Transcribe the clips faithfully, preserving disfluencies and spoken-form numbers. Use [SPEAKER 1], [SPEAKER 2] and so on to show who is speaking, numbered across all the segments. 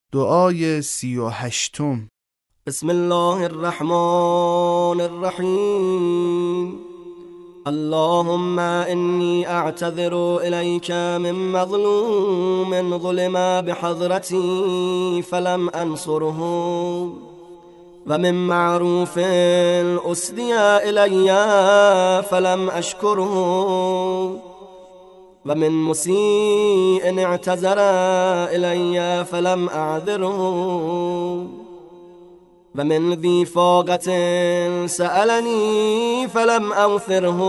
[SPEAKER 1] دعای سی و هشتم.
[SPEAKER 2] بسم الله الرحمن الرحیم. اللهم اني اعتذر اليك من مظلوم ظلم بحضرتي فلم انصره، ومن معروف اسدي الي فلم اشكره، ومن مسيء اعتذر الي فلم اعذره، ومن ذي فاقة سألني فلم أوثره،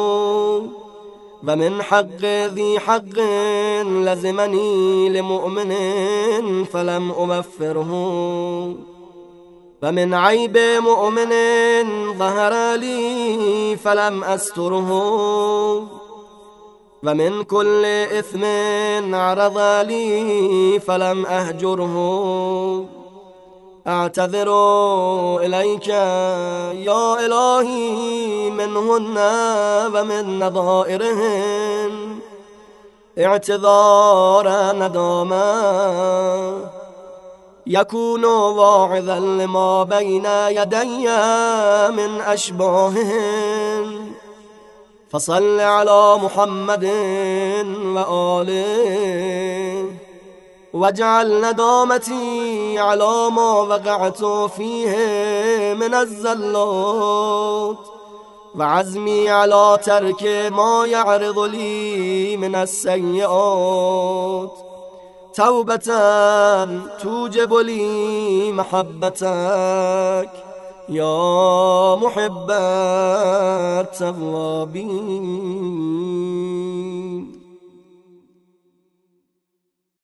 [SPEAKER 2] ومن حق ذي حق لزمني لمؤمن فلم أوفره، ومن عيب مؤمن ظهر لي فلم أستره، ومن كل إثم عرض لي فلم أهجره. اعتذر إليك يا إلهي منهن ومن نظائرهن اعتذار نداما يكون واعظا لما بين يدي من أشباههن، فصل على محمد وآله واجعل ندامتي على ما وقعت فيه من الزلات، وعزمي على ترك ما يعرض لي من السيئات، توبة توجب لي محبتك يا محب التوابين.